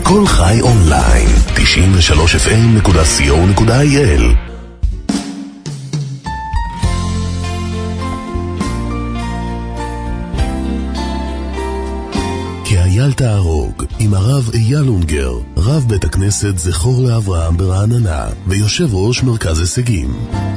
כל חי אונליין, 93fm.co.il. כי אייל תהרוג עם הרב אייל אונגר, רב בית הכנסת זכור לאברהם ברעננה ויושב ראש מרכז הישגים.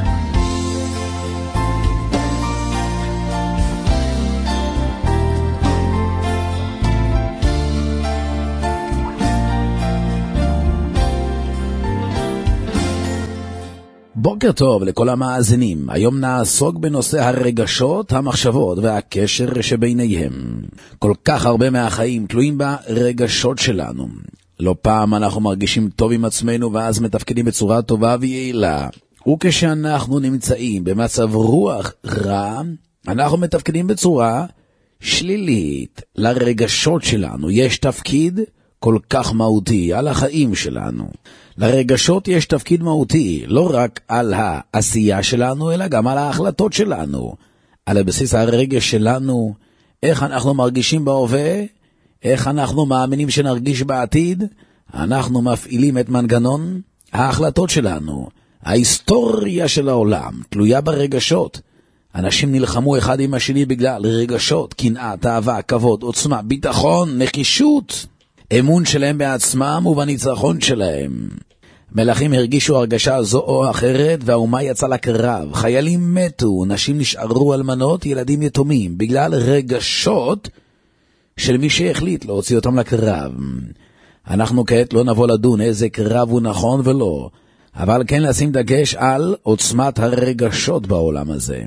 בוקר טוב לכל המאזינים. היום נעסוק בנושא הרגשות, המחשבות והקשר שביניהם. כל כך הרבה מהחיים תלויים ברגשות שלנו. לא פעם אנחנו מרגישים טוב עם עצמנו ואז מתפקדים בצורה טובה ויעילה. וכשאנחנו נמצאים במצב רוח רע, אנחנו מתפקדים בצורה שלילית. לרגשות שלנו יש תפקיד כל כך מהותי על החיים שלנו. לרגשות יש תפקיד מהותי, לא רק על העשייה שלנו, אלא גם על ההחלטות שלנו. על הבסיס הרגש שלנו, איך אנחנו מרגישים בהווה, איך אנחנו מאמינים שנרגיש בעתיד, אנחנו מפעילים את מנגנון ההחלטות שלנו. ההיסטוריה של העולם תלויה ברגשות. אנשים נלחמו אחד עם השני בגלל רגשות, קנאה, תאווה, כבוד, עוצמה, ביטחון, נחישות. אמון שלהם בעצמם ובניצחון שלהם. מלכים הרגישו הרגשה זו או אחרת והאומה יצאה לקרב. חיילים מתו, נשים נשארו אלמנות, ילדים יתומים, בגלל רגשות של מי שהחליט להוציא אותם לקרב. אנחנו כעת לא נבוא לדון איזה קרב הוא נכון ולא, אבל כן לשים דגש על עוצמת הרגשות בעולם הזה.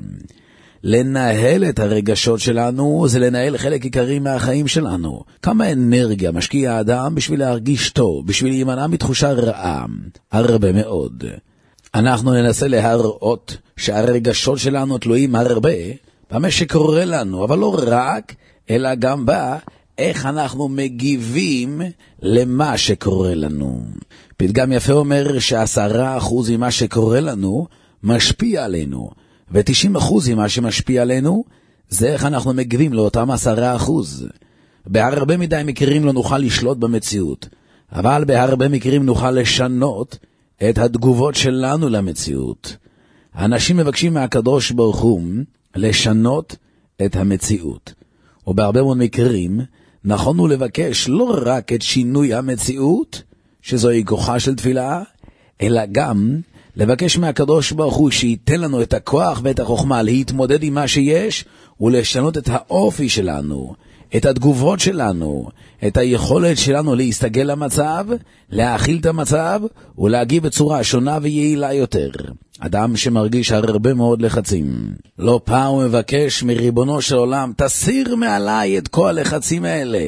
לנהל את הרגשות שלנו זה לנהל חלק עיקרי מהחיים שלנו. כמה אנרגיה משקיע האדם בשביל להרגיש טוב, בשביל להימנע מתחושה רעה? הרבה מאוד. אנחנו ננסה להראות שהרגשות שלנו תלויים הרבה במה שקורה לנו, אבל לא רק, אלא גם איך אנחנו מגיבים למה שקורה לנו. פתגם יפה אומר ש10% ממה שקורה לנו משפיע עלינו, ו90% ממה שמשפיע עלינו זה איך אנחנו מגיבים לאותם 10%. בהרבה מדי מקרים לא נוכל לשלוט במציאות, אבל בהרבה מקרים נוכל לשנות את התגובות שלנו למציאות. אנשים מבקשים מהקדוש ברוך הוא לשנות את המציאות, ובהרבה מאוד מקרים נכון הוא לבקש לא רק את שינוי המציאות, שזוהי כוחה של תפילה, אלא גם לבקש מהקדוש ברוך הוא שייתן לנו את הכוח ואת החוכמה להתמודד עם מה שיש ולשנות את האופי שלנו, את התגובות שלנו, את היכולת שלנו להסתגל למצב, להכיל את המצב ולהגיב בצורה שונה ויעילה יותר. אדם שמרגיש הרבה מאוד לחצים, לא פעם הוא מבקש מריבונו של עולם, תסיר מעליי את כל הלחצים האלה.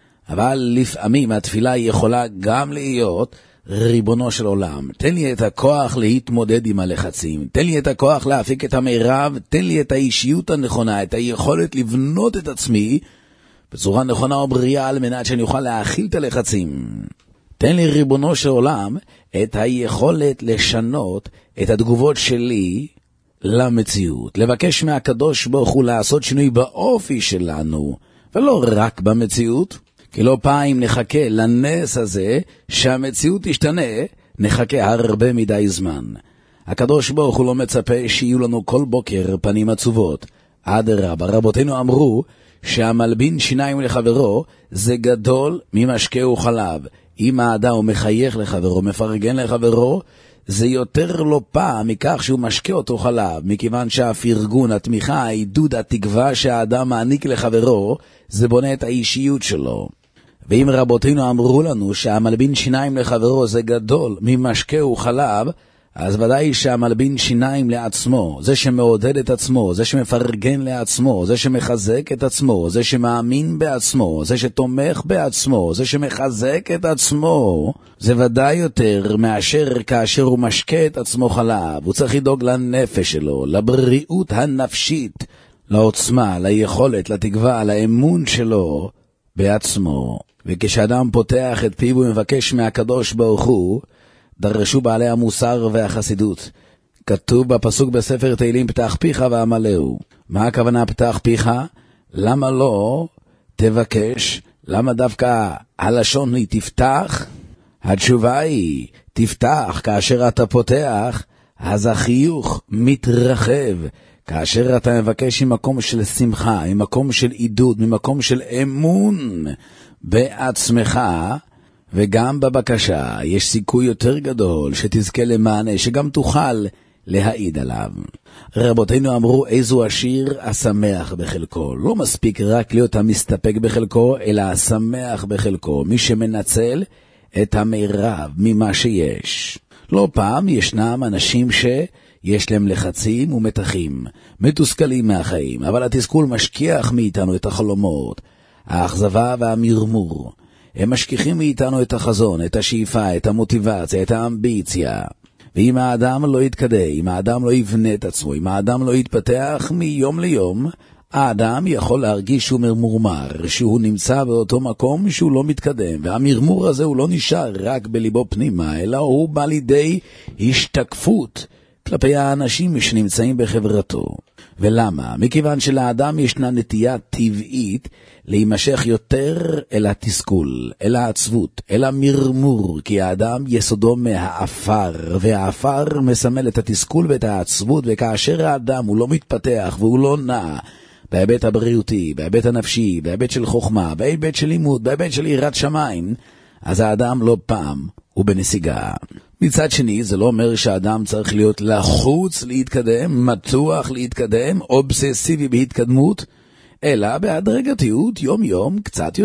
אבל לפעמים התפילה יכולה גם להיות, ריבונו של עולם, תן לי את הכוח להתמודד עם הלחצים, תן לי את הכוח להפיק את המרב, תן לי את האישיות הנכונה, את היכולת לבנות את עצמי בצורה נכונה ובריאה על מנת שאני אוכל להכיל את הלחצים. תן לי ריבונו של עולם את היכולת לשנות את התגובות שלי למציאות, לבקש מהקדוש ברוך הוא לעשות שינוי באופי שלנו ולא רק במציאות. כי לא פעם נחכה לנס הזה שהמציאות תשתנה, נחכה הרבה מדי זמן. הקדוש ברוך הוא לא מצפה שיהיו לנו כל בוקר פנים עצובות. אדרבה, רבותינו אמרו שהמלבין שיניים לחברו זה גדול ממשקה וחלב. אם האדם הוא מחייך לחברו, מפרגן לחברו, זה יותר לא פעם מכך שהוא משקה אותו חלב, מכיוון שהפרגון, התמיכה, העידוד, התקווה שהאדם מעניק לחברו, זה בונה את האישיות שלו. ואם רבותינו אמרו לנו שהמלבין שיניים לחברו זה גדול ממשקה וחלב, אז ודאי שהמלבין שיניים לעצמו, זה שמעודד את עצמו, זה שמפרגן לעצמו, זה שמחזק את עצמו, זה שמאמין בעצמו, זה שתומך בעצמו, זה שמחזק את עצמו, זה ודאי יותר מאשר כאשר הוא משקה את עצמו חלב. הוא צריך לדאוג לנפש שלו, לבריאות הנפשית, לעוצמה, ליכולת, לתקווה, לאמון שלו בעצמו. וכשאדם פותח את פיו ומבקש מהקדוש ברוך הוא, דרשו בעלי המוסר והחסידות. כתוב בפסוק בספר תהילים, פתח פיך ואמלאו. מה הכוונה פתח פיך? למה לא תבקש למה דווקא הלשון היא תפתח? התשובה היא, תפתח כאשר אתה פותח, אז החיוך מתרחב. כאשר אתה מבקש ממקום של שמחה, ממקום של עידוד, ממקום של אמון בעצמך, וגם בבקשה, יש סיכוי יותר גדול שתזכה למענה, שגם תוכל להעיד עליו. רבותינו אמרו, איזו עשיר השמח בחלקו. לא מספיק רק להיות המסתפק בחלקו, אלא השמח בחלקו. מי שמנצל את המרב ממה שיש. לא פעם ישנם אנשים שיש להם לחצים ומתחים, מתוסכלים מהחיים, אבל התסכול משכיח מאיתנו את החלומות, האכזבה והמרמור. הם משכיחים מאיתנו את החזון, את השאיפה, את המוטיבציה, את האמביציה. ואם האדם לא יתקדם, אם האדם לא יבנה את עצמו, אם האדם לא יתפתח מיום ליום, האדם יכול להרגיש שהוא מרמור, שהוא נמצא באותו מקום שהוא לא מתקדם, והמרמור הזה הוא לא נשאר רק בליבו פנימה, אלא הוא בא לידי השתקפות כלפי האנשים שנמצאים בחברתו. ולמה? מכיוון שלאדם ישנה נטייה טבעית להימשך יותר אל התסכול, אל העצבות, אל המרמור, כי האדם יסודו מהאפר, והאפר מסמל את התסכול ואת העצבות, וכאשר האדם הוא לא מתפתח והוא לא נע, בהיבט הבריאותי, בהיבט הנפשי, בהיבט של חוכמה, בהיבט של לימוד, בהיבט של יראת שמיים, אז האדם לא פעם הוא בנסיגה. מצד שני, זה לא אומר שהאדם צריך להיות לחוץ להתקדם, מתוח להתקדם, אובססיבי בהתקדמות, אלא בהדרגתיות יום יום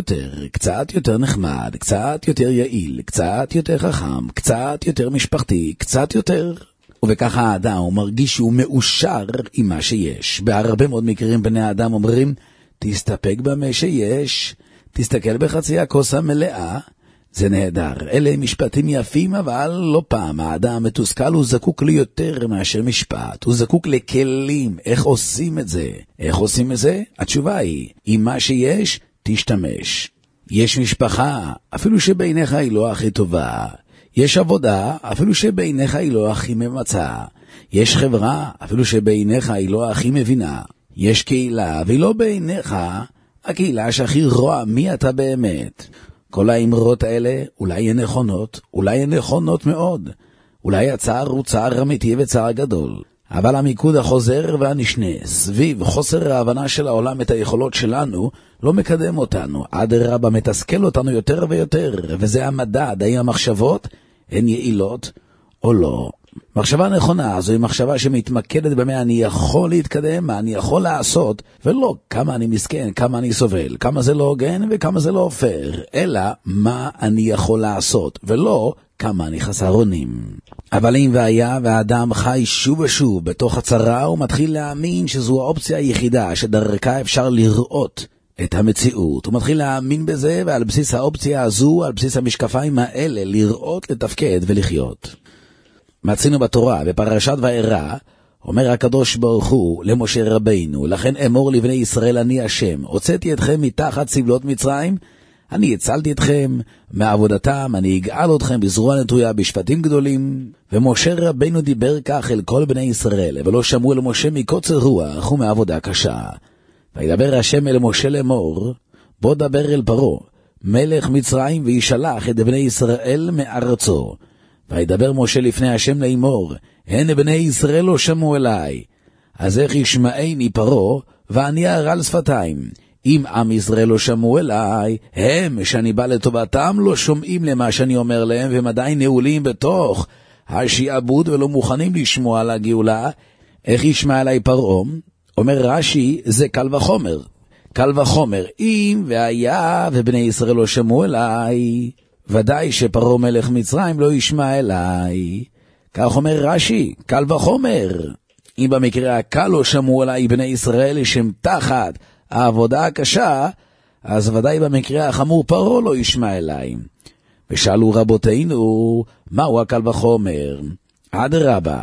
קצת יותר נחמד, קצת יותר יעיל, קצת יותר חכם, קצת יותר משפחתי, קצת יותר. ובככה האדם הוא מרגיש שהוא מאושר עם מה שיש. בהרבה מאוד מקרים בני האדם אומרים, תסתפק במה שיש, תסתכל בחצי הכוס המלאה, זה נהדר. אלה משפטים יפים, אבל לא פעם. האדם מתוסכל, הוא זקוק ליותר מאשר משפט. הוא זקוק לכלים. איך עושים את זה? איך עושים את זה? התשובה היא, עם מה שיש, תשתמש. יש משפחה, אפילו שבעיניך היא לא הכי טובה. יש עבודה, אפילו שבעיניך היא לא הכי ממצה. יש חברה, אפילו שבעיניך היא לא הכי מבינה. יש קהילה, והיא לא בעיניך הקהילה שהכי רואה מי אתה באמת. כל האמרות האלה אולי הן נכונות, אולי הן נכונות מאוד. אולי הצער הוא צער אמיתי וצער גדול. אבל המיקוד החוזר והנשנה סביב חוסר ההבנה של העולם את היכולות שלנו לא מקדם אותנו. אדרבה מתסכל אותנו יותר ויותר, וזה המדד, האם המחשבות הן יעילות או לא. מחשבה נכונה זו היא מחשבה שמתמקדת במה אני יכול להתקדם, מה אני יכול לעשות, ולא כמה אני מסכן, כמה אני סובל, כמה זה לא הוגן וכמה זה לא אופר, אלא מה אני יכול לעשות, ולא כמה אני חסר אונים. אבל אם והיה והאדם חי שוב ושוב בתוך הצרה, הוא מתחיל להאמין שזו האופציה היחידה שדרכה אפשר לראות את המציאות. הוא מתחיל להאמין בזה, ועל בסיס האופציה הזו, על בסיס המשקפיים האלה, לראות, לתפקד ולחיות. מצינו בתורה, בפרשת וארא, אומר הקדוש ברוך הוא למשה רבינו, לכן אמור לבני ישראל אני השם, הוצאתי אתכם מתחת סבלות מצרים, אני הצלתי אתכם מעבודתם, אני אגאל אתכם בזרוע נטויה בשפטים גדולים. ומשה רבינו דיבר כך אל כל בני ישראל, ולא שמעו אל משה מקוצר רוח ומעבודה קשה. וידבר השם אל משה לאמור, בוא דבר אל פרעה, מלך מצרים, וישלח את בני ישראל מארצו. וידבר משה לפני השם לאמור, הן בני ישראל לא שמעו אליי, אז איך ישמעני פרעה, ואני ארעל שפתיים. אם עם ישראל לא שמעו אליי, הם שאני בא לטובתם לא שומעים למה שאני אומר להם, והם עדיין נעולים בתוך השעבוד ולא מוכנים לשמוע על הגאולה. איך ישמע אליי פרעה? אומר רש"י, זה קל וחומר. קל וחומר, אם והיה ובני ישראל לא שמעו אליי, ודאי שפרעה מלך מצרים לא ישמע אליי. כך אומר רש"י, קל וחומר. אם במקרה הקל לא שמעו אליי בני ישראל שהם תחת העבודה הקשה, אז ודאי במקרה החמור פרעה לא ישמע אליי. ושאלו רבותינו, מהו הקל וחומר? אדרבה,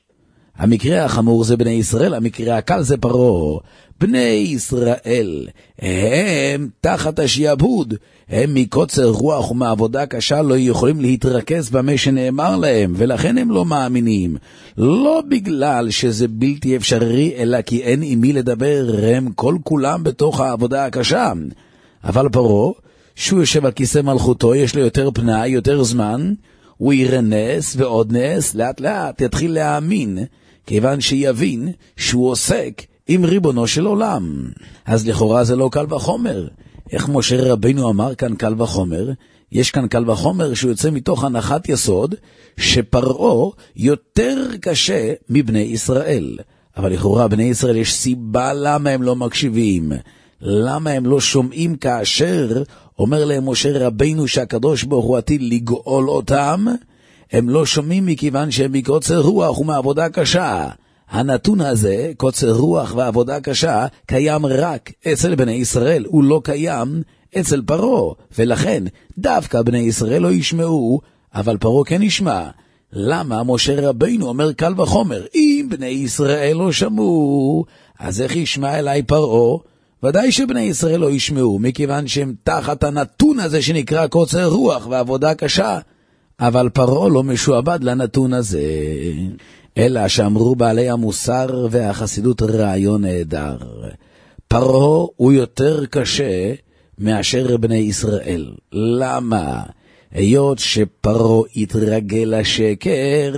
המקרה החמור זה בני ישראל, המקרה הקל זה פרעה. בני ישראל הם תחת השעבוד, הם מקוצר רוח ומעבודה קשה לא יכולים להתרכז במה שנאמר להם, ולכן הם לא מאמינים. לא בגלל שזה בלתי אפשרי, אלא כי אין עם מי לדבר, הם כל כולם בתוך העבודה הקשה. אבל פרעה, שהוא יושב על כיסא מלכותו, יש לו יותר פנאי, יותר זמן, הוא יראה נס ועוד נס, לאט לאט יתחיל להאמין, כיוון שיבין שהוא עוסק עם ריבונו של עולם. אז לכאורה זה לא קל וחומר. איך משה רבינו אמר כאן קל וחומר? יש כאן קל וחומר שהוא יוצא מתוך הנחת יסוד, שפרעה יותר קשה מבני ישראל. אבל לכאורה בני ישראל יש סיבה למה הם לא מקשיבים. למה הם לא שומעים כאשר אומר להם משה רבינו שהקדוש ברוך הוא עתיד לגאול אותם? הם לא שומעים מכיוון שהם מקוצר רוח ומעבודה קשה. הנתון הזה, קוצר רוח ועבודה קשה, קיים רק אצל בני ישראל, הוא לא קיים אצל פרעה, ולכן דווקא בני ישראל לא ישמעו, אבל פרעה כן ישמע. למה משה רבינו אומר קל וחומר? אם בני ישראל לא שמעו, אז איך ישמע אליי פרעה? ודאי שבני ישראל לא ישמעו, מכיוון שהם תחת הנתון הזה שנקרא קוצר רוח ועבודה קשה, אבל פרעה לא משועבד לנתון הזה. אלא שאמרו בעלי המוסר והחסידות רעיון נהדר. פרעה הוא יותר קשה מאשר בני ישראל. למה? היות שפרעה יתרגל לשקר,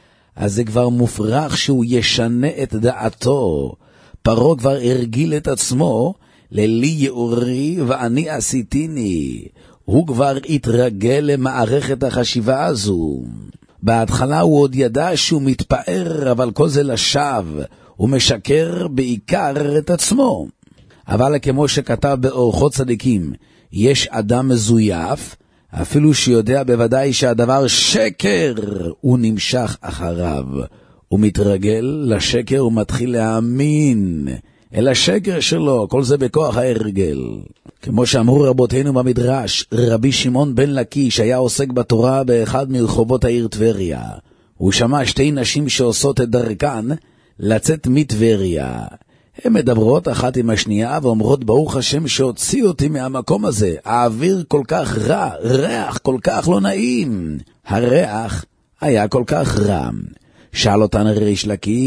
אז זה כבר מופרך שהוא ישנה את דעתו. פרעה כבר הרגיל את עצמו ללי יאורי ואני עשיתיני. הוא כבר התרגל למערכת החשיבה הזו. בהתחלה הוא עוד ידע שהוא מתפאר, אבל כל זה לשווא. הוא משקר בעיקר את עצמו. אבל כמו שכתב באורחות צדיקים, יש אדם מזויף, אפילו שיודע בוודאי שהדבר שקר, הוא נמשך אחריו. הוא מתרגל לשקר ומתחיל להאמין אל השקר שלו, כל זה בכוח ההרגל. כמו שאמרו רבותינו במדרש, רבי שמעון בן לקיש היה עוסק בתורה באחד מרחובות העיר טבריה. הוא שמע שתי נשים שעושות את דרכן לצאת מטבריה. הן מדברות אחת עם השנייה ואומרות ברוך השם שהוציא אותי מהמקום הזה. האוויר כל כך רע, ריח כל כך לא נעים. הריח היה כל כך רע. שאל אותן ריש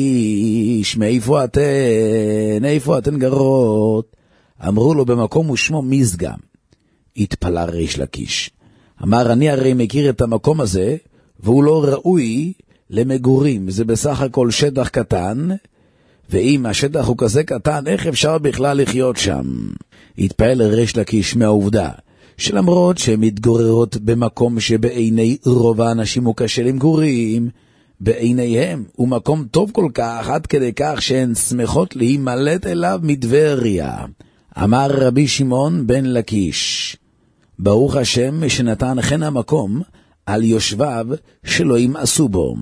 לקיש, מאיפה אתן? איפה אתן גרות? אמרו לו במקום ושמו מזגה. התפלא ריש לקיש. אמר אני הרי מכיר את המקום הזה, והוא לא ראוי למגורים. זה בסך הכל שטח קטן, ואם השטח הוא כזה קטן, איך אפשר בכלל לחיות שם? התפעל ריש לקיש מהעובדה, שלמרות שהן מתגוררות במקום שבעיני רוב האנשים הוא קשה למגורים, בעיניהם הוא מקום טוב כל כך, עד כדי כך שהן שמחות להימלט אליו מדבריה. אמר רבי שמעון בן לקיש, ברוך השם שנתן חן המקום על יושביו שלא ימאסו בו.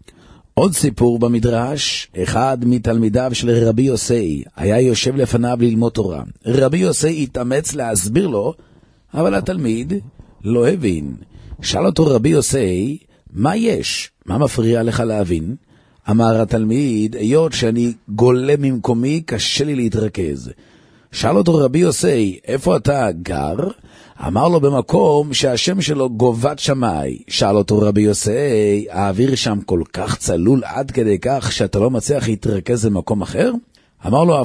עוד סיפור במדרש, אחד מתלמידיו של רבי יוסי היה יושב לפניו ללמוד תורה. רבי יוסי התאמץ להסביר לו, אבל התלמיד לא הבין. שאל אותו רבי יוסי, מה יש? מה מפריע לך להבין? אמר התלמיד, היות שאני גולה ממקומי, קשה לי להתרכז. שאל אותו רבי יוסי, איפה אתה גר? אמר לו במקום שהשם שלו גובת שמי. שאל אותו רבי יוסי, האוויר שם כל כך צלול עד כדי כך שאתה לא מצליח להתרכז במקום אחר? אמר לו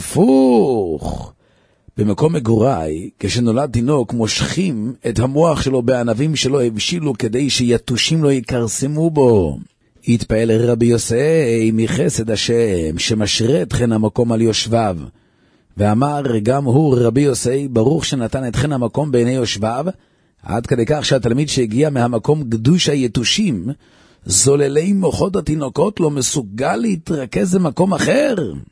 הפוך. במקום מגוריי, כשנולד תינוק, מושכים את המוח שלו בענבים שלו הבשילו כדי שיתושים לא יקרסמו בו. התפעל רבי יוסי מחסד השם שמשרה אתכן המקום על יושביו. ואמר גם הוא רבי יוסי, ברוך שנתן אתכן המקום בעיני יושביו, עד כדי כך שהתלמיד שהגיע מהמקום גדוש היתושים, זוללי מוחות התינוקות לא מסוגל להתרכז במקום אחר.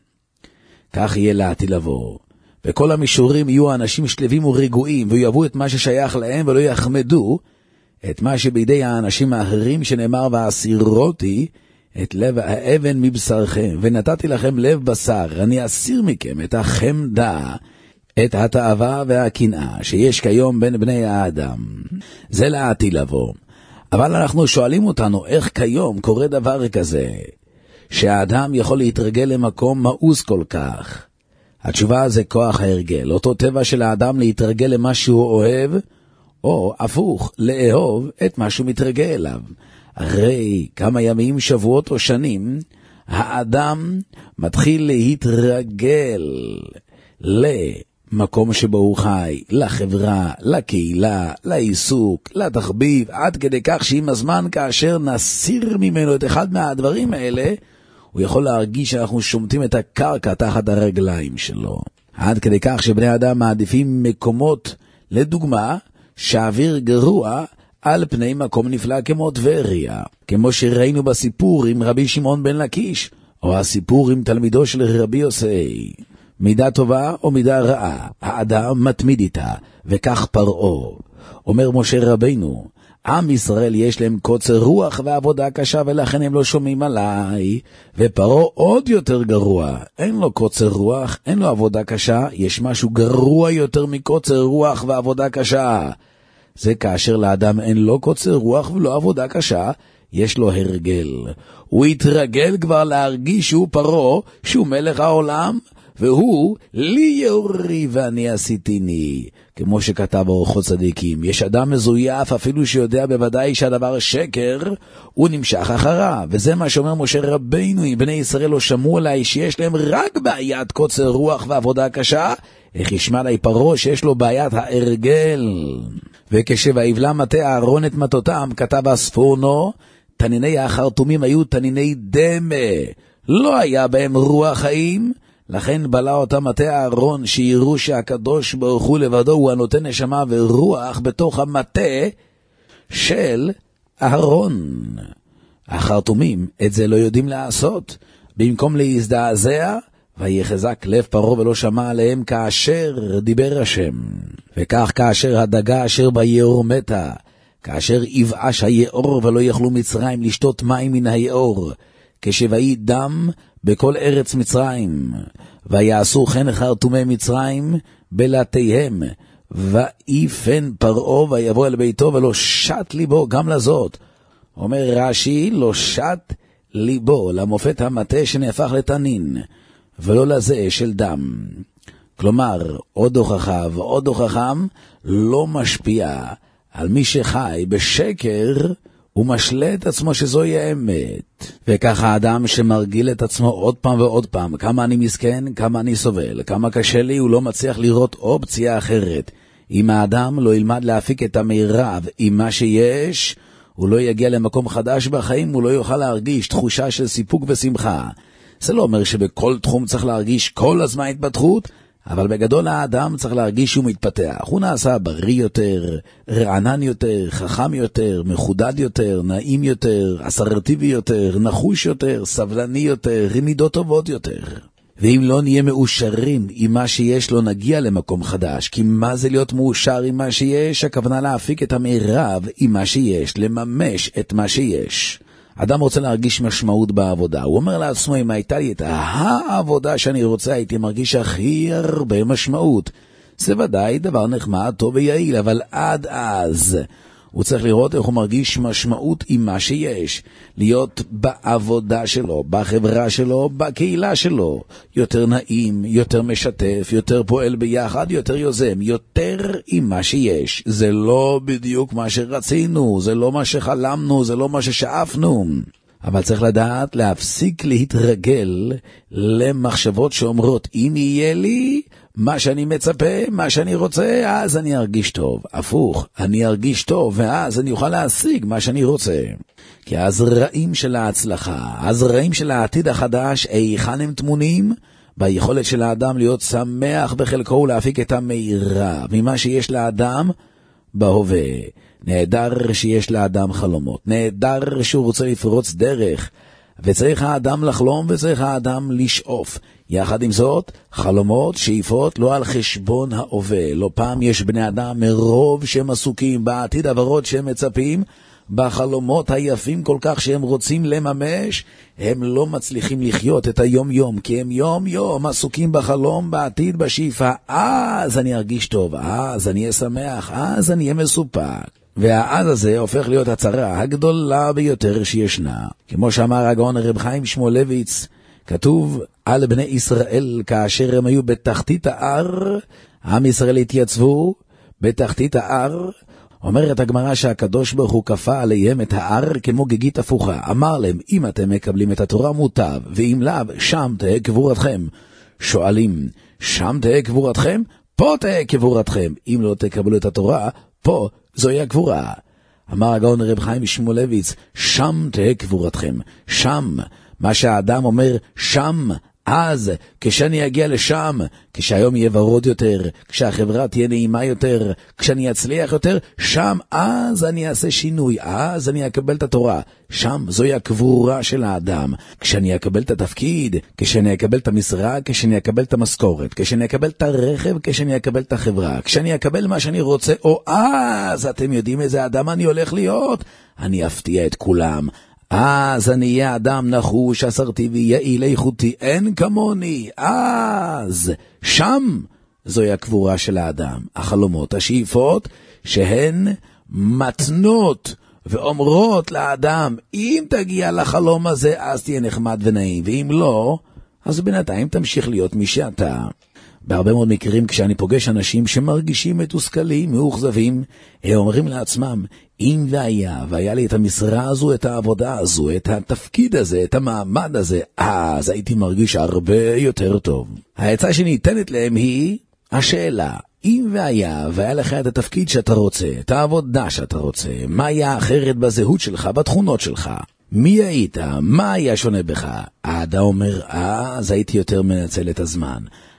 כך יהיה לעתיד לבוא. וכל המישורים יהיו אנשים שלווים ורגועים, ויאהבו את מה ששייך להם ולא יחמדו את מה שבידי האנשים האחרים, שנאמר והסירותי את לב האבן מבשרכם, ונתתי לכם לב בשר. אני אסיר מכם את החמדה, את התאווה והקנאה שיש כיום בין בני האדם. זה לעתיד לבוא. אבל אנחנו שואלים אותנו, איך כיום קורה דבר כזה, שהאדם יכול להתרגל למקום מאוס כל כך? התשובה זה כוח ההרגל, אותו טבע של האדם להתרגל למה שהוא אוהב, או הפוך, לאהוב את מה שהוא מתרגל אליו. הרי כמה ימים, שבועות או שנים, האדם מתחיל להתרגל למקום שבו הוא חי, לחברה, לקהילה, לעיסוק, לתחביב, עד כדי כך שעם הזמן כאשר נסיר ממנו את אחד מהדברים האלה, הוא יכול להרגיש שאנחנו שומטים את הקרקע תחת הרגליים שלו. עד כדי כך שבני אדם מעדיפים מקומות, לדוגמה, שהאוויר גרוע על פני מקום נפלא כמו טבריה, כמו שראינו בסיפור עם רבי שמעון בן לקיש, או הסיפור עם תלמידו של רבי יוסי. מידה טובה או מידה רעה, האדם מתמיד איתה, וכך פרעה. אומר משה רבינו, עם ישראל יש להם קוצר רוח ועבודה קשה, ולכן הם לא שומעים עליי. ופרעה עוד יותר גרוע, אין לו קוצר רוח, אין לו עבודה קשה, יש משהו גרוע יותר מקוצר רוח ועבודה קשה. זה כאשר לאדם אין לו קוצר רוח ולא עבודה קשה, יש לו הרגל. הוא התרגל כבר להרגיש שהוא פרעה, שהוא מלך העולם, והוא לי יאורי ואני עשיתיני. כמו שכתב אורחות צדיקים, יש אדם מזויף אפילו שיודע בוודאי שהדבר שקר, הוא נמשך אחריו. וזה מה שאומר משה רבינו, אם בני ישראל לא שמעו עליי שיש להם רק בעיית קוצר רוח ועבודה קשה, איך ישמע עלי פרעה שיש לו בעיית ההרגל. וכשבעבלה מטה אהרון את מטותם, כתב הספורנו, תניני החרטומים היו תניני דמה, לא היה בהם רוח חיים, לכן בלה אותם מטה אהרון, שיראו שהקדוש ברוך הוא לבדו הוא הנותן נשמה ורוח בתוך המטה של אהרון. החרטומים את זה לא יודעים לעשות. במקום להזדעזע, ויחזק לב פרעה ולא שמע עליהם כאשר דיבר השם. וכך כאשר הדגה אשר ביאור מתה, כאשר יבאש היאור ולא יכלו מצרים לשתות מים מן היאור, כשבאי דם בכל ארץ מצרים, ויעשו כן חרטומי מצרים בלעתיהם, ואיפן פרעה ויבוא אל ביתו ולא שט ליבו גם לזאת. אומר רש"י, לא שט ליבו למופת המטה שנהפך לתנין, ולא לזה של דם. כלומר, עוד הוכחה ועוד הוכחם לא משפיע על מי שחי בשקר, הוא משלה את עצמו שזוהי האמת. וככה האדם שמרגיל את עצמו עוד פעם ועוד פעם, כמה אני מסכן, כמה אני סובל, כמה קשה לי, הוא לא מצליח לראות אופציה אחרת. אם האדם לא ילמד להפיק את המרב עם מה שיש, הוא לא יגיע למקום חדש בחיים, הוא לא יוכל להרגיש תחושה של סיפוק ושמחה. זה לא אומר שבכל תחום צריך להרגיש כל הזמן התפתחות, אבל בגדול האדם צריך להרגיש שהוא מתפתח. הוא נעשה בריא יותר, רענן יותר, חכם יותר, מחודד יותר, נעים יותר, אסרטיבי יותר, נחוש יותר, סבלני יותר, מידות טובות יותר. ואם לא נהיה מאושרים עם מה שיש, לא נגיע למקום חדש. כי מה זה להיות מאושר עם מה שיש? הכוונה להפיק את המרב עם מה שיש, לממש את מה שיש. אדם רוצה להרגיש משמעות בעבודה. הוא אומר לעצמו, אם הייתה לי את העבודה שאני רוצה, הייתי מרגיש הכי הרבה משמעות. זה ודאי דבר נחמד, טוב ויעיל, אבל עד אז הוא צריך לראות איך הוא מרגיש משמעות עם מה שיש. להיות בעבודה שלו, בחברה שלו, בקהילה שלו. יותר נעים, יותר משתף, יותר פועל ביחד, יותר יוזם, יותר עם מה שיש. זה לא בדיוק מה שרצינו, זה לא מה שחלמנו, זה לא מה ששאפנו. אבל צריך לדעת להפסיק להתרגל למחשבות שאומרות, אם יהיה לי מה שאני מצפה, מה שאני רוצה, אז אני ארגיש טוב. הפוך, אני ארגיש טוב, ואז אני אוכל להשיג מה שאני רוצה. כי הזרעים של ההצלחה, הזרעים של העתיד החדש, היכן הם תמונים? ביכולת של האדם להיות שמח בחלקו ולהפיק את המרב ממה שיש לאדם בהווה. נהדר שיש לאדם חלומות, נהדר שהוא רוצה לפרוץ דרך, וצריך האדם לחלום וצריך האדם לשאוף. יחד עם זאת, חלומות, שאיפות, לא על חשבון ההווה. לא פעם יש בני אדם מרוב שהם עסוקים בעתיד עברות שהם מצפים, בחלומות היפים כל כך שהם רוצים לממש, הם לא מצליחים לחיות את היום יום, כי הם יום יום עסוקים בחלום, בעתיד, בשאיפה. אז אני ארגיש טוב, אז אני אהיה שמח, אז אני אהיה מסופק. והאז הזה הופך להיות הצרה הגדולה ביותר שישנה. כמו שאמר הגאון רב חיים שמואלביץ, כתוב על בני ישראל כאשר הם היו בתחתית ההר, עם ישראל התייצבו בתחתית ההר. אומרת הגמרא שהקדוש ברוך הוא כפה עליהם את ההר כמו גיגית הפוכה. אמר להם, אם אתם מקבלים את התורה מוטב, ואם לאו, שם תהיה קבורתכם. שואלים, שם תהיה קבורתכם? פה תהיה קבורתכם. אם לא תקבלו את התורה, פה זוהי הקבורה. אמר הגאון רב חיים משמואלביץ, שם תהיה קבורתכם. שם, מה שהאדם אומר, שם, אז, כשאני אגיע לשם, כשהיום יהיה ורוד יותר, כשהחברה תהיה נעימה יותר, כשאני אצליח יותר, שם, אז אני אעשה שינוי, אז אני אקבל את התורה. שם, זוהי הקבורה של האדם. כשאני אקבל את התפקיד, כשאני אקבל את המשרה, כשאני אקבל את המשכורת, כשאני אקבל את הרכב, כשאני אקבל את החברה, כשאני אקבל מה שאני רוצה, או אז אתם יודעים איזה אדם אני הולך להיות? אני אפתיע את כולם. אז אני אהיה אדם נחוש, אסרטיבי, יעיל, איכותי, אין כמוני. אז שם זוהי הקבורה של האדם. החלומות, השאיפות, שהן מתנות ואומרות לאדם, אם תגיע לחלום הזה, אז תהיה נחמד ונעים, ואם לא, אז בינתיים תמשיך להיות מי שאתה. בהרבה מאוד מקרים כשאני פוגש אנשים שמרגישים מתוסכלים, מאוכזבים, הם אומרים לעצמם, אם והיה לי את המשרה הזו, את העבודה הזו, את התפקיד הזה, את המעמד הזה, אז הייתי מרגיש הרבה יותר טוב. העצה שניתנת להם היא השאלה, אם והיה לך את התפקיד שאתה רוצה, את העבודה שאתה רוצה, מה היה אחרת בזהות שלך, בתכונות שלך? מי היית? מה היה שונה בך? האדם אומר, אז הייתי יותר מנצל את הזמן.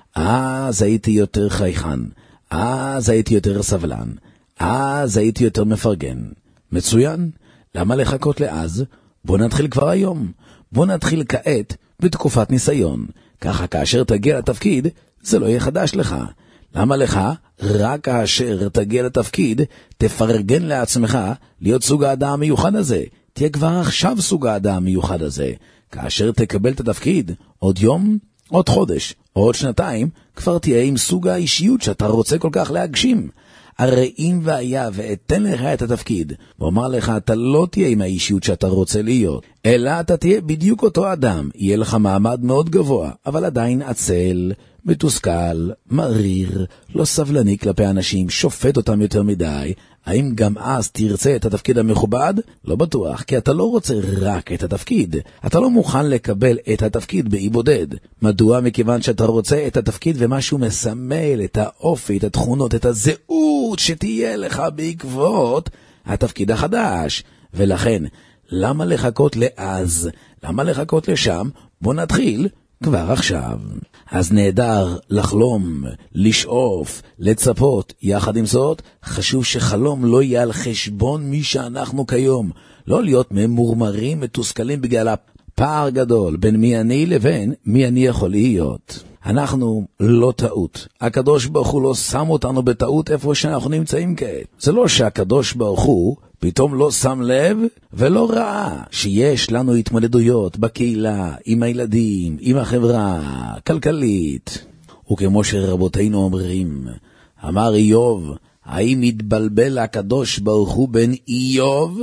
אז הייתי יותר חייכן, אז הייתי יותר סבלן, אז הייתי יותר מפרגן. מצוין, למה לחכות לאז? בוא נתחיל כבר היום, בוא נתחיל כעת בתקופת ניסיון, ככה כאשר תגיע לתפקיד זה לא יהיה חדש לך. למה לך? רק כאשר תגיע לתפקיד תפרגן לעצמך להיות סוג האדם המיוחד הזה, תהיה כבר עכשיו סוג האדם המיוחד הזה. כאשר תקבל את התפקיד, עוד יום, עוד חודש, עוד שנתיים, כבר תהיה עם סוג האישיות שאתה רוצה כל כך להגשים. הרי אם והיה ואתן לך את התפקיד, ואומר לך, אתה לא תהיה עם האישיות שאתה רוצה להיות, אלא אתה תהיה בדיוק אותו אדם, יהיה לך מעמד מאוד גבוה, אבל עדיין עצל, מתוסכל, מריר, לא סבלני כלפי אנשים, שופט אותם יותר מדי. האם גם אז תרצה את התפקיד המכובד? לא בטוח, כי אתה לא רוצה רק את התפקיד. אתה לא מוכן לקבל את התפקיד באי בודד. מדוע? מכיוון שאתה רוצה את התפקיד ומשהו מסמל את האופי, את התכונות, את הזהות שתהיה לך בעקבות התפקיד החדש. ולכן, למה לחכות לאז? למה לחכות לשם? בוא נתחיל כבר עכשיו. אז נהדר לחלום, לשאוף, לצפות. יחד עם זאת, חשוב שחלום לא יהיה על חשבון מי שאנחנו כיום. לא להיות ממורמרים, מתוסכלים בגלל הפער גדול בין מי אני לבין מי אני יכול להיות. אנחנו לא טעות. הקדוש ברוך הוא לא שם אותנו בטעות איפה שאנחנו נמצאים כעת. זה לא שהקדוש ברוך הוא פתאום לא שם לב ולא ראה שיש לנו התמודדויות בקהילה, עם הילדים, עם החברה, כלכלית. וכמו שרבותינו אומרים, אמר איוב, האם מתבלבל הקדוש ברוך הוא בין איוב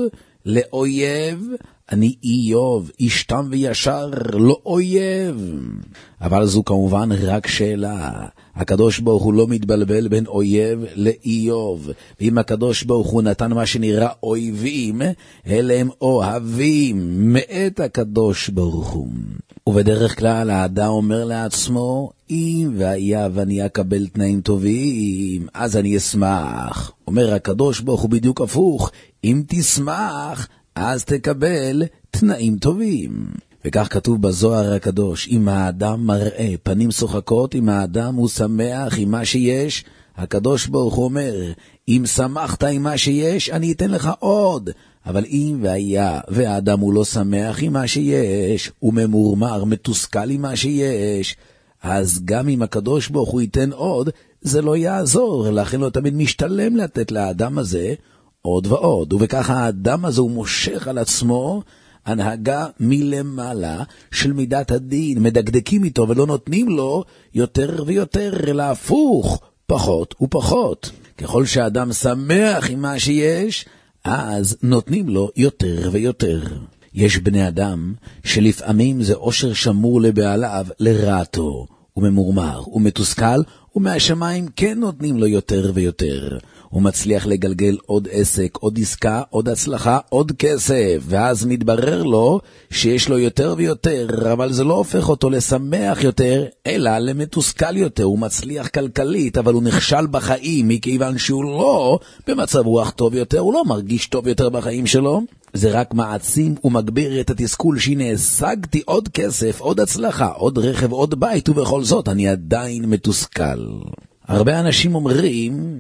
לאויב? אני איוב, איש תם וישר, לא אויב. אבל זו כמובן רק שאלה. הקדוש ברוך הוא לא מתבלבל בין אויב לאיוב. ואם הקדוש ברוך הוא נתן מה שנראה אויבים, אלה הם אוהבים מאת הקדוש ברוך הוא. ובדרך כלל האדם אומר לעצמו, אם והיה ואני אקבל תנאים טובים, אז אני אשמח. אומר הקדוש ברוך הוא בדיוק הפוך, אם תשמח, אז תקבל תנאים טובים. וכך כתוב בזוהר הקדוש, אם האדם מראה פנים שוחקות, אם האדם הוא שמח עם מה שיש, הקדוש ברוך הוא אומר, אם שמחת עם מה שיש, אני אתן לך עוד. אבל אם והיה והאדם הוא לא שמח עם מה שיש, הוא ממורמר, מתוסכל עם מה שיש, אז גם אם הקדוש ברוך הוא ייתן עוד, זה לא יעזור. לכן לא תמיד משתלם לתת לאדם הזה עוד ועוד, ובככה האדם הזה הוא מושך על עצמו הנהגה מלמעלה של מידת הדין, מדקדקים איתו ולא נותנים לו יותר ויותר, אלא הפוך, פחות ופחות. ככל שהאדם שמח עם מה שיש, אז נותנים לו יותר ויותר. יש בני אדם שלפעמים זה עושר שמור לבעליו לרעתו, הוא ממורמר, הוא מתוסכל, ומהשמיים כן נותנים לו יותר ויותר. הוא מצליח לגלגל עוד עסק, עוד עסקה, עוד הצלחה, עוד כסף, ואז מתברר לו שיש לו יותר ויותר, אבל זה לא הופך אותו לשמח יותר, אלא למתוסכל יותר. הוא מצליח כלכלית, אבל הוא נכשל בחיים, מכיוון שהוא לא במצב רוח טוב יותר, הוא לא מרגיש טוב יותר בחיים שלו. זה רק מעצים ומגביר את התסכול. שהנה השגתי עוד כסף, עוד הצלחה, עוד רכב, עוד בית, ובכל זאת אני עדיין מתוסכל. הרבה אנשים אומרים,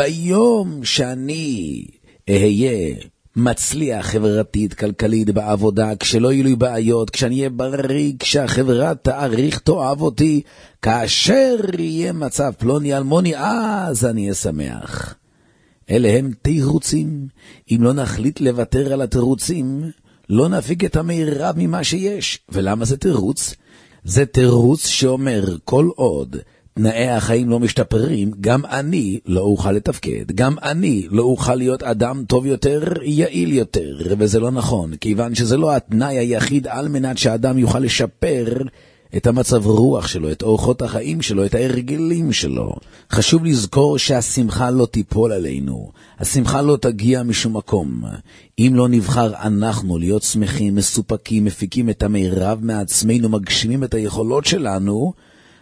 ביום שאני אהיה מצליח חברתית, כלכלית, בעבודה, כשלא יהיו לי בעיות, כשאני אהיה בריא, כשהחברה תעריך תאהב אותי, כאשר יהיה מצב פלוני אלמוני, אז אני אהיה שמח. אלה הם תירוצים. אם לא נחליט לוותר על התירוצים, לא נפיק את המרב ממה שיש. ולמה זה תירוץ? זה תירוץ שאומר, כל עוד תנאי החיים לא משתפרים, גם אני לא אוכל לתפקד, גם אני לא אוכל להיות אדם טוב יותר, יעיל יותר. וזה לא נכון, כיוון שזה לא התנאי היחיד על מנת שהאדם יוכל לשפר את המצב רוח שלו, את אורחות החיים שלו, את ההרגלים שלו. חשוב לזכור שהשמחה לא תיפול עלינו. השמחה לא תגיע משום מקום. אם לא נבחר אנחנו להיות שמחים, מסופקים, מפיקים את המרב מעצמנו, מגשימים את היכולות שלנו,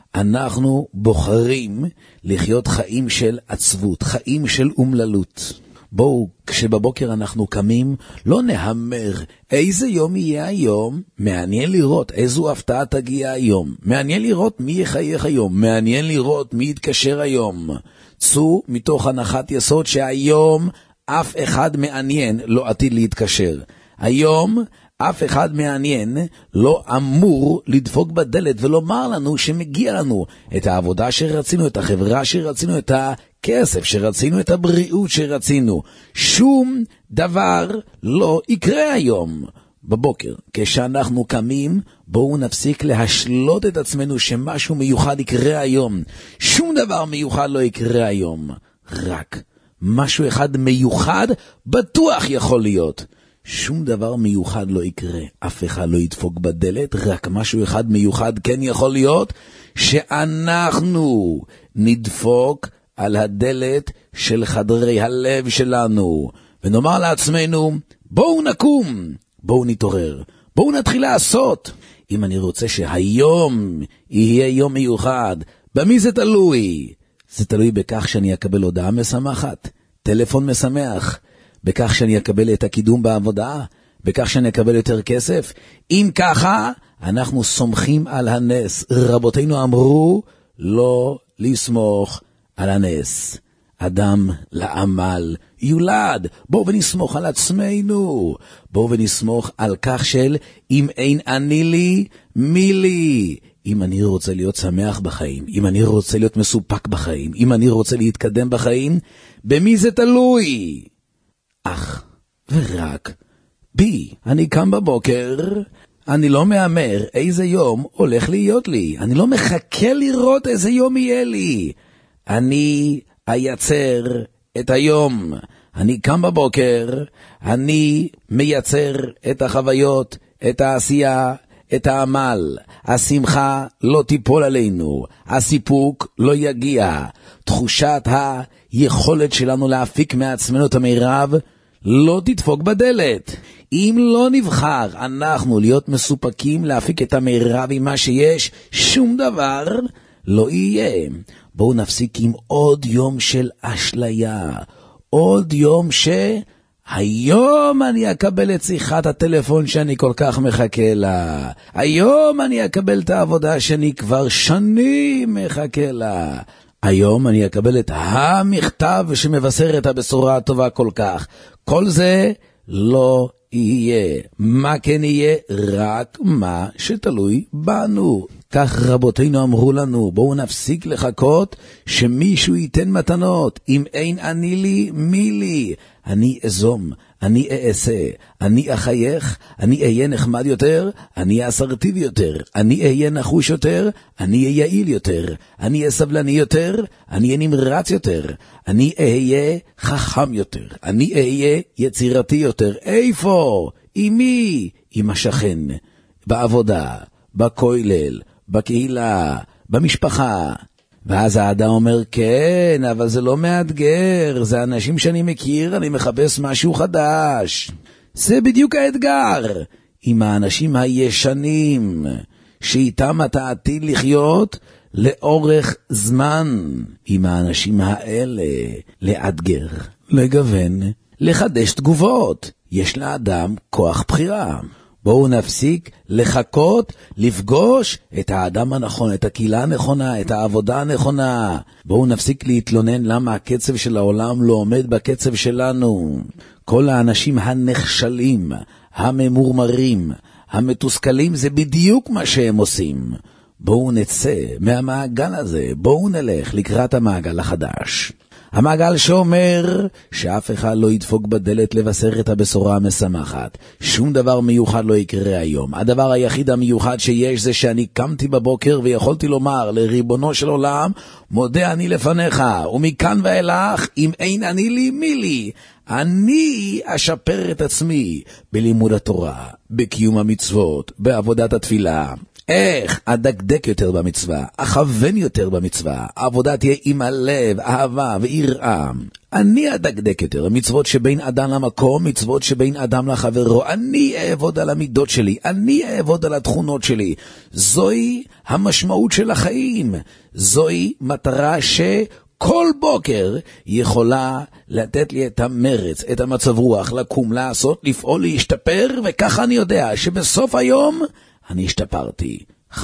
אנחנו בוחרים לחיות חיים של עצבות, חיים של אומללות. בואו, כשבבוקר אנחנו קמים, לא נהמר איזה יום יהיה היום. מעניין לראות איזו הפתעה תגיע היום. מעניין לראות מי יחייך היום. מעניין לראות מי יתקשר היום. צאו מתוך הנחת יסוד שהיום אף אחד מעניין לא עתיד להתקשר. היום אף אחד מעניין לא אמור לדפוק בדלת ולומר לנו שמגיע לנו את העבודה שרצינו, את החברה שרצינו, את הכסף שרצינו, את הבריאות שרצינו. שום דבר לא יקרה היום. בבוקר, כשאנחנו קמים, בואו נפסיק להשלות את עצמנו שמשהו מיוחד יקרה היום. שום דבר מיוחד לא יקרה היום. רק משהו אחד מיוחד בטוח יכול להיות. שום דבר מיוחד לא יקרה, אף אחד לא ידפוק בדלת, רק משהו אחד מיוחד כן יכול להיות, שאנחנו נדפוק על הדלת של חדרי הלב שלנו, ונאמר לעצמנו, בואו נקום, בואו נתעורר, בואו נתחיל לעשות. אם אני רוצה שהיום יהיה יום מיוחד, במי זה תלוי? זה תלוי בכך שאני אקבל הודעה משמחת, טלפון משמח, בכך שאני אקבל את הקידום בעבודה, בכך שאני אקבל יותר כסף. אם ככה, אנחנו סומכים על הנס. רבותינו אמרו, לא לסמוך על הנס. אדם לעמל יולד. בואו ונסמוך על עצמנו. בואו ונסמוך על כך של אם אין אני לי, מי לי. אם אני רוצה להיות שמח בחיים, אם אני רוצה להיות מסופק בחיים, אם אני רוצה להתקדם בחיים, במי זה תלוי? אך ורק בי. אני קם בבוקר, אני לא מאמר איזה יום הולך להיות לי, אני לא מחכה לראות איזה יום יהיה לי, אני אייצר את היום. אני קם בבוקר, אני מייצר את החוויות, את העשייה, את העמל. השמחה לא תיפול עלינו, הסיפוק לא יגיע, תחושת היכולת שלנו להפיק מעצמנו את המרב לא תדפוק בדלת. אם לא נבחר אנחנו להיות מסופקים, להפיק את המרב עם מה שיש, שום דבר לא יהיה. בואו נפסיק עם עוד יום של אשליה, עוד יום היום אני אקבל את שיחת הטלפון שאני כל כך מחכה לה. היום אני אקבל את העבודה שאני כבר שנים מחכה לה. היום אני אקבל את המכתב שמבשר את הבשורה הטובה כל כך. כל זה לא יהיה. מה כן יהיה? רק מה שתלוי בנו. כך רבותינו אמרו לנו, בואו נפסיק לחכות שמישהו ייתן מתנות. אם אין אני לי, מי לי? אני אזום, אני אעשה, אני אחייך, אני אהיה נחמד יותר, אני אהיה אסרטיב יותר, אני אהיה נחוש יותר, אני אהיה יעיל יותר, אני אהיה סבלני יותר, אני אהיה נמרץ יותר, אני אהיה חכם יותר, אני אהיה יצירתי יותר. איפה? עם מי? עם השכן, בעבודה, בכולל, בקהילה, במשפחה. ואז האדם אומר, כן, אבל זה לא מאתגר, זה אנשים שאני מכיר, אני מחפש משהו חדש. זה בדיוק האתגר. עם האנשים הישנים, שאיתם אתה עתיד לחיות לאורך זמן. עם האנשים האלה, לאתגר, לגוון, לחדש תגובות. יש לאדם כוח בחירה. בואו נפסיק לחכות, לפגוש את האדם הנכון, את הקהילה הנכונה, את העבודה הנכונה. בואו נפסיק להתלונן למה הקצב של העולם לא עומד בקצב שלנו. כל האנשים הנכשלים, הממורמרים, המתוסכלים, זה בדיוק מה שהם עושים. בואו נצא מהמעגל הזה, בואו נלך לקראת המעגל החדש. המעגל שאומר שאף אחד לא ידפוק בדלת לבשר את הבשורה המשמחת. שום דבר מיוחד לא יקרה היום. הדבר היחיד המיוחד שיש זה שאני קמתי בבוקר ויכולתי לומר לריבונו של עולם, מודה אני לפניך, ומכאן ואילך, אם אין אני לי, מי לי? אני אשפר את עצמי בלימוד התורה, בקיום המצוות, בעבודת התפילה. איך? אדקדק יותר במצווה, אכוון יותר במצווה, העבודה תהיה עם הלב, אהבה ויראה. אני אדקדק יותר, מצוות שבין אדם למקום, מצוות שבין אדם לחברו. אני אעבוד על המידות שלי, אני אעבוד על התכונות שלי. זוהי המשמעות של החיים. זוהי מטרה כל בוקר יכולה לתת לי את המרץ, את המצב רוח, לקום, לעשות, לפעול, להשתפר, וככה אני יודע שבסוף היום אני השתפרתי 5%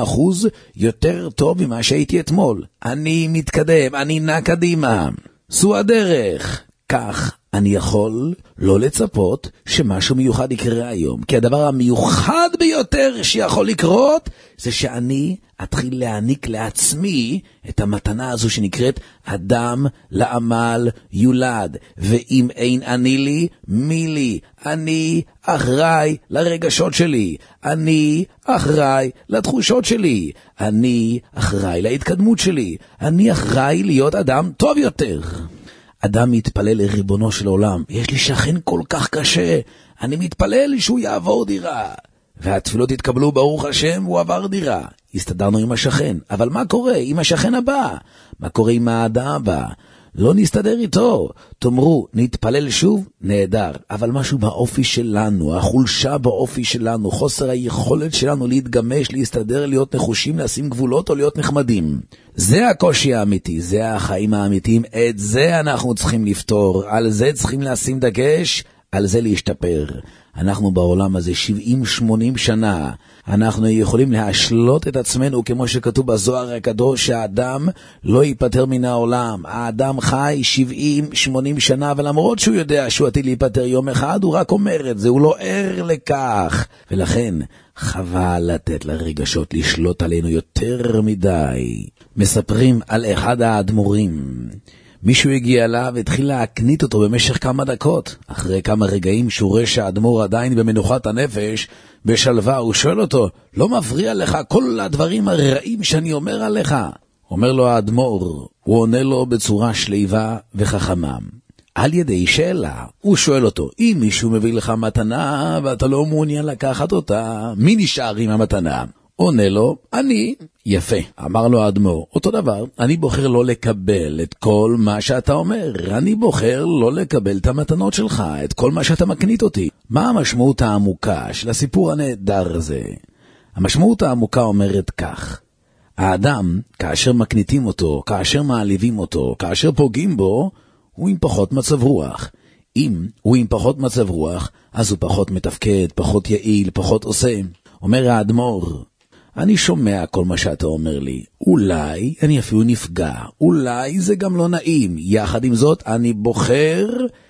יותר טוב ממה שהייתי אתמול. אני מתקדם, אני נע קדימה. זו הדרך. כך אני יכול לא לצפות שמשהו מיוחד יקרה היום. כי הדבר המיוחד ביותר שיכול לקרות זה שאני אתחיל להעניק לעצמי את המתנה הזו שנקראת אדם לעמל יולד. ואם אין אני לי, מי לי? אני אחראי לרגשות שלי. אני אחראי לתחושות שלי. אני אחראי להתקדמות שלי. אני אחראי להיות אדם טוב יותר. אדם מתפלל לריבונו של עולם, יש לי שכן כל כך קשה, אני מתפלל שהוא יעבור דירה. והתפילות התקבלו, ברוך השם, הוא עבר דירה. הסתדרנו עם השכן, אבל מה קורה עם השכן הבא? מה קורה עם האדם הבא? לא נסתדר איתו. תאמרו, נתפלל שוב? נהדר. אבל משהו באופי שלנו, החולשה באופי שלנו, חוסר היכולת שלנו להתגמש, להסתדר, להיות נחושים, לשים גבולות או להיות נחמדים. זה הקושי האמיתי, זה החיים האמיתיים, את זה אנחנו צריכים לפתור, על זה צריכים לשים דגש, על זה להשתפר. אנחנו בעולם הזה 70-80 שנה, אנחנו יכולים להשלות את עצמנו כמו שכתוב בזוהר הקדוש שהאדם לא ייפטר מן העולם. האדם חי 70-80 שנה, ולמרות שהוא יודע שהוא עתיד להיפטר יום אחד, הוא רק אומר את זה, הוא לא ער לכך. ולכן חבל לתת לרגשות לשלוט עלינו יותר מדי. מספרים על אחד האדמו"רים. מישהו הגיע אליו והתחיל להקנית אותו במשך כמה דקות. אחרי כמה רגעים שהוא רואה שהאדמו"ר עדיין במנוחת הנפש, בשלווה, הוא שואל אותו, לא מפריע לך כל הדברים הרעים שאני אומר עליך? אומר לו האדמו"ר, הוא עונה לו בצורה שליבה וחכמה. על ידי שאלה, הוא שואל אותו, אם מישהו מביא לך מתנה ואתה לא מעוניין לקחת אותה, מי נשאר עם המתנה? עונה לו, אני. יפה, אמר לו האדמו"ר, אותו דבר, אני בוחר לא לקבל את כל מה שאתה אומר, אני בוחר לא לקבל את המתנות שלך, את כל מה שאתה מקנית אותי. מה המשמעות העמוקה של הסיפור הנהדר הזה? המשמעות העמוקה אומרת כך, האדם, כאשר מקניתים אותו, כאשר מעליבים אותו, כאשר פוגעים בו, הוא עם פחות מצב רוח. אם הוא עם פחות מצב רוח, אז הוא פחות מתפקד, פחות יעיל, פחות עושה. אומר האדמו"ר, אני שומע כל מה שאתה אומר לי, אולי אני אפילו נפגע, אולי זה גם לא נעים, יחד עם זאת אני בוחר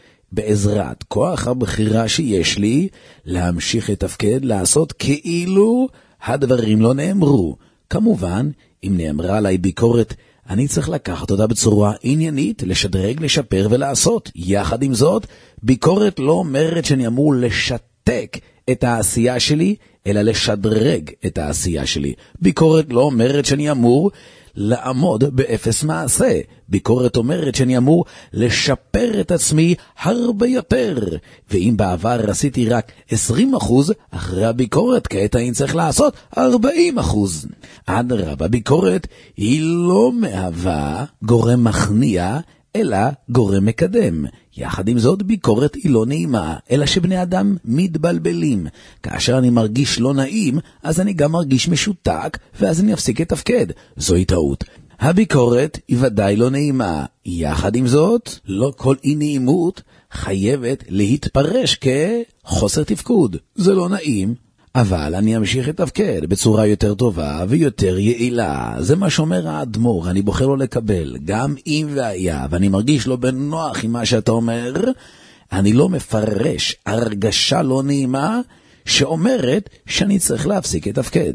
בעזרת כוח הבחירה שיש לי להמשיך לתפקד, לעשות כאילו הדברים לא נאמרו. כמובן, אם נאמרה עליי ביקורת, אני צריך לקחת אותה בצורה עניינית, לשדרג, לשפר ולעשות. יחד עם זאת, ביקורת לא אומרת שאני אמור לשתק את העשייה שלי, אלא לשדרג את העשייה שלי. ביקורת לא אומרת שאני אמור לעמוד באפס מעשה. ביקורת אומרת שאני אמור לשפר את עצמי הרבה יותר. ואם בעבר עשיתי רק 20%, אחרי הביקורת כעת אני צריך לעשות 40%. אדרבה, הביקורת היא לא מהווה גורם מכניע, אלא גורם מקדם. יחד עם זאת, ביקורת היא לא נעימה, אלא שבני אדם מתבלבלים. כאשר אני מרגיש לא נעים, אז אני גם מרגיש משותק, ואז אני אפסיק לתפקד. זוהי טעות. הביקורת היא ודאי לא נעימה. יחד עם זאת, לא כל אי נעימות חייבת להתפרש כחוסר תפקוד. זה לא נעים, אבל אני אמשיך לתפקד בצורה יותר טובה ויותר יעילה. זה מה שאומר האדמו"ר, אני בוחר לו לקבל, גם אם והיה, ואני מרגיש לא בנוח עם מה שאתה אומר, אני לא מפרש הרגשה לא נעימה שאומרת שאני צריך להפסיק לתפקד.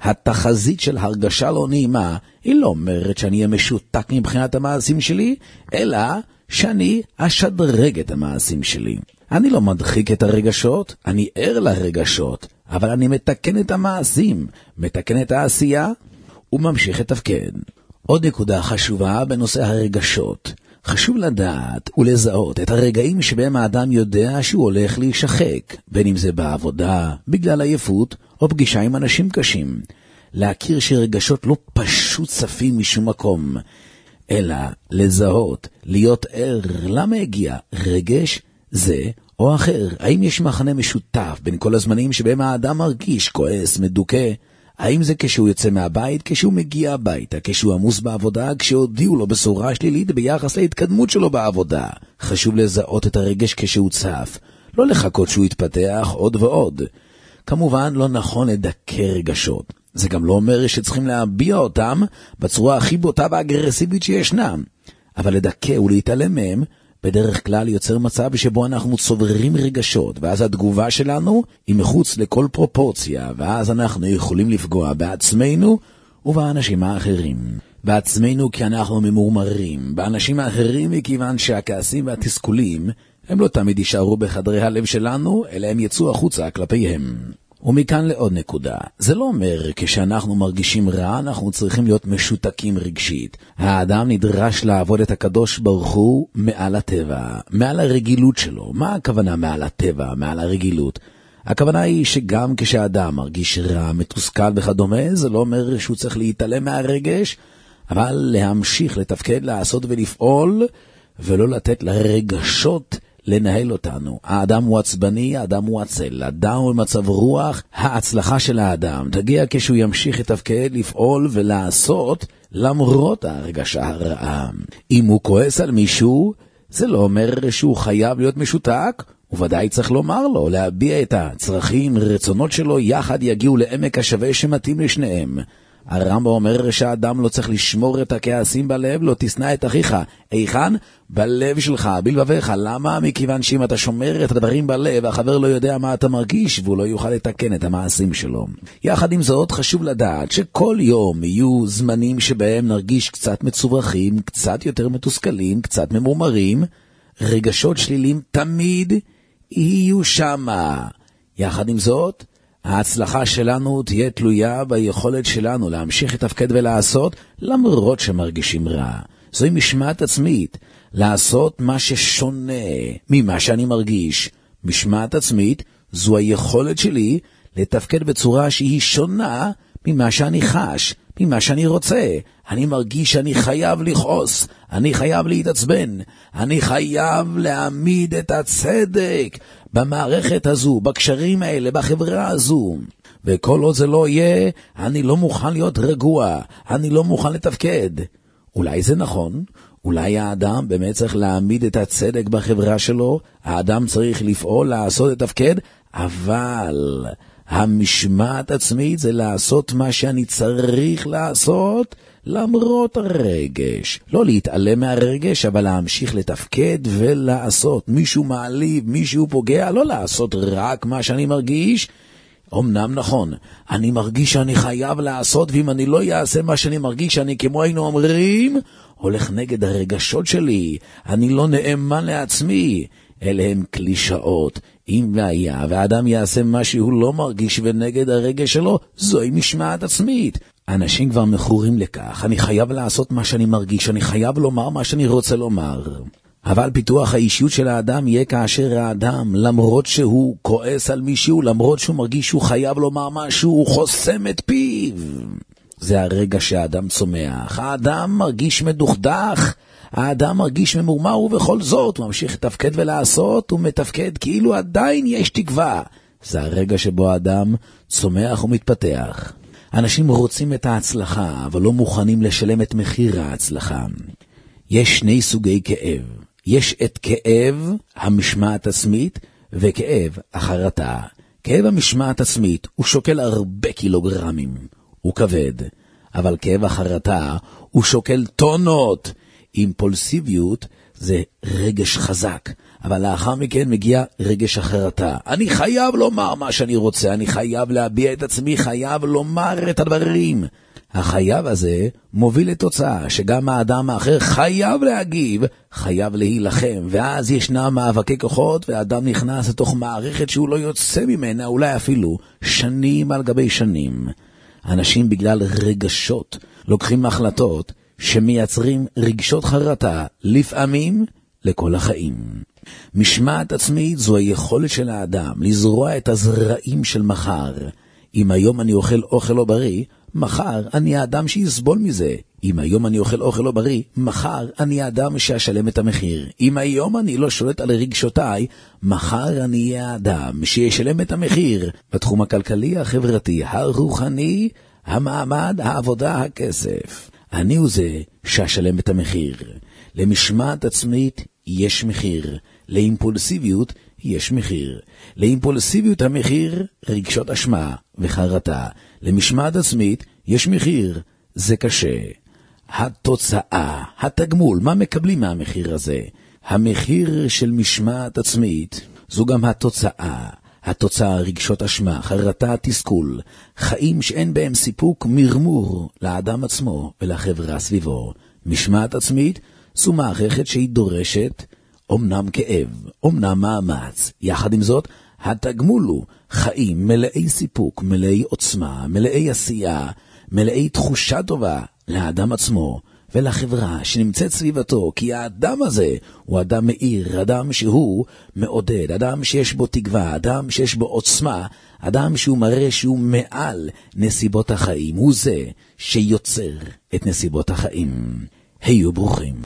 התחזית של הרגשה לא נעימה היא לא אומרת שאני אהיה משותק מבחינת המעשים שלי, אלא שאני אשדרג את המעשים שלי. אני לא מדחיק את הרגשות, אני ער לרגשות, אבל אני מתקן את המעשים, מתקן את העשייה וממשיך לתפקד. עוד נקודה חשובה בנושא הרגשות. חשוב לדעת ולזהות את הרגעים שבהם האדם יודע שהוא הולך להישחק, בין אם זה בעבודה, בגלל עייפות, או פגישה עם אנשים קשים. להכיר שרגשות לא פשוט צפים משום מקום, אלא לזהות, להיות ער, למה הגיע רגש זה או אחר. האם יש מחנה משותף בין כל הזמנים שבהם האדם מרגיש כועס, מדוכא? האם זה כשהוא יוצא מהבית, כשהוא מגיע הביתה, כשהוא עמוס בעבודה, כשהודיעו לו בשורה שלילית ביחס להתקדמות שלו בעבודה? חשוב לזהות את הרגש כשהוא צף, לא לחכות שהוא יתפתח עוד ועוד. כמובן לא נכון לדכא רגשות. זה גם לא אומר שצריכים להביע אותם בצורה הכי בוטה והאגרסיבית שישנם. אבל לדכא ולהתעלם מהם בדרך כלל יוצר מצב שבו אנחנו צוברים רגשות, ואז התגובה שלנו היא מחוץ לכל פרופורציה, ואז אנחנו יכולים לפגוע בעצמנו ובאנשים האחרים. בעצמנו כי אנחנו ממורמרים, באנשים האחרים מכיוון שהכעסים והתסכולים הם לא תמיד יישארו בחדרי הלב שלנו, אלא הם יצאו החוצה כלפיהם. ומכאן לעוד נקודה. זה לא אומר כשאנחנו מרגישים רע, אנחנו צריכים להיות משותקים רגשית. האדם נדרש לעבוד את הקדוש ברוך הוא מעל הטבע, מעל הרגילות שלו. מה הכוונה מעל הטבע, מעל הרגילות? הכוונה היא שגם כשהאדם מרגיש רע, מתוסכל וכדומה, זה לא אומר שהוא צריך להתעלם מהרגש, אבל להמשיך לתפקד, לעשות ולפעול, ולא לתת לרגשות לנהל אותנו. האדם הוא עצבני, האדם הוא עצל, האדם הוא במצב רוח. ההצלחה של האדם תגיע כשהוא ימשיך לתפקד, לפעול ולעשות למרות הרגשה הרעה. אם הוא כועס על מישהו, זה לא אומר שהוא חייב להיות משותק, וודאי צריך לומר לו, להביע את הצרכים, רצונות שלו, יחד יגיעו לעמק השווה שמתאים לשניהם. הרמב"ם אומר שהאדם לא צריך לשמור את הכעסים בלב, לא תשנא את אחיך. היכן? בלב שלך, בלבביך. למה? מכיוון שאם אתה שומר את הדברים בלב, החבר לא יודע מה אתה מרגיש, והוא לא יוכל לתקן את המעשים שלו. יחד עם זאת, חשוב לדעת שכל יום יהיו זמנים שבהם נרגיש קצת מצוברחים, קצת יותר מתוסכלים, קצת ממורמרים. רגשות שלילים תמיד יהיו שמה. יחד עם זאת, ההצלחה שלנו תהיה תלויה ביכולת שלנו להמשיך לתפקד ולעשות למרות שמרגישים רע. זוהי משמעת עצמית, לעשות מה ששונה ממה שאני מרגיש. משמעת עצמית זו היכולת שלי לתפקד בצורה שהיא שונה ממה שאני חש, ממה שאני רוצה. אני מרגיש שאני חייב לכעוס, אני חייב להתעצבן, אני חייב להעמיד את הצדק במערכת הזו, בקשרים האלה, בחברה הזו. וכל עוד זה לא יהיה, אני לא מוכן להיות רגוע, אני לא מוכן לתפקד. אולי זה נכון, אולי האדם באמת צריך להעמיד את הצדק בחברה שלו, האדם צריך לפעול, לעשות את תפקד, אבל המשמעת עצמית זה לעשות מה שאני צריך לעשות למרות הרגש. לא להתעלם מהרגש, אבל להמשיך לתפקד ולעשות. מישהו מעליב, מישהו פוגע, לא לעשות רק מה שאני מרגיש. אמנם נכון, אני מרגיש שאני חייב לעשות, ואם אני לא אעשה מה שאני מרגיש, אני כמו היינו אומרים, הולך נגד הרגשות שלי, אני לא נאמן לעצמי. אלה הם קלישאות. אם והיה, והאדם יעשה מה שהוא לא מרגיש ונגד הרגש שלו, זוהי משמעת עצמית. אנשים כבר מכורים לכך, אני חייב לעשות מה שאני מרגיש, אני חייב לומר מה שאני רוצה לומר. אבל פיתוח האישיות של האדם יהיה כאשר האדם, למרות שהוא כועס על מישהו, למרות שהוא מרגיש שהוא חייב לומר משהו, הוא חוסם את פיו. זה הרגע שהאדם צומח. האדם מרגיש מדוכדך, האדם מרגיש ממורמר, ובכל זאת הוא ממשיך לתפקד ולעשות, הוא מתפקד כאילו עדיין יש תקווה. זה הרגע שבו האדם צומח ומתפתח. אנשים רוצים את ההצלחה, אבל לא מוכנים לשלם את מחיר ההצלחה. יש שני סוגי כאב. יש את כאב המשמעת עצמית וכאב החרטה. כאב המשמעת עצמית הוא שוקל הרבה קילוגרמים, הוא כבד, אבל כאב החרטה הוא שוקל טונות. אימפולסיביות זה רגש חזק, אבל לאחר מכן מגיע רגש החרטה. אני חייב לומר מה שאני רוצה, אני חייב להביע את עצמי, חייב לומר את הדברים. החייב הזה מוביל לתוצאה שגם האדם האחר חייב להגיב, חייב להילחם, ואז ישנה מאבקי כוחות, והאדם נכנס לתוך מערכת שהוא לא יוצא ממנה, אולי אפילו שנים על גבי שנים. אנשים בגלל רגשות לוקחים החלטות שמייצרים רגשות חרטה, לפעמים לכל החיים. משמעת עצמית זו היכולת של האדם לזרוע את הזרעים של מחר. אם היום אני אוכל אוכל לא בריא, מחר אני האדם שיסבול מזה. אם היום אני אוכל אוכל לא בריא, מחר אני האדם שישלם את המחיר. אם היום אני לא שולט על רגשותיי, מחר אני אהיה האדם שישלם את המחיר. בתחום הכלכלי, החברתי, הרוחני, המעמד, העבודה, הכסף. אני הוא זה שישלם את המחיר. למשמעת עצמית יש מחיר. לאימפולסיביות יש מחיר. לאימפולסיביות המחיר רגשות אשמה וחרטה. למשמעת עצמית יש מחיר. זה קשה. התוצאה, התגמול, מה מקבלים מהמחיר הזה? המחיר של משמעת עצמית זו גם התוצאה. התוצאה רגשות אשמה, חרטה, תסכול, חיים שאין בהם סיפוק, מרמור לאדם עצמו ולחברה סביבו. משמעת עצמית זו מערכת שהיא דורשת אומנם כאב, אומנם מאמץ. יחד עם זאת, התגמול הוא חיים מלאי סיפוק, מלאי עוצמה, מלאי עשייה, מלאי תחושה טובה לאדם עצמו ולחברה שנמצאת סביבתו, כי האדם הזה הוא אדם מאיר, אדם שהוא מעודד, אדם שיש בו תקווה, אדם שיש בו עוצמה, אדם שהוא מראה שהוא מעל נסיבות החיים, הוא זה שיוצר את נסיבות החיים. היו ברוכים.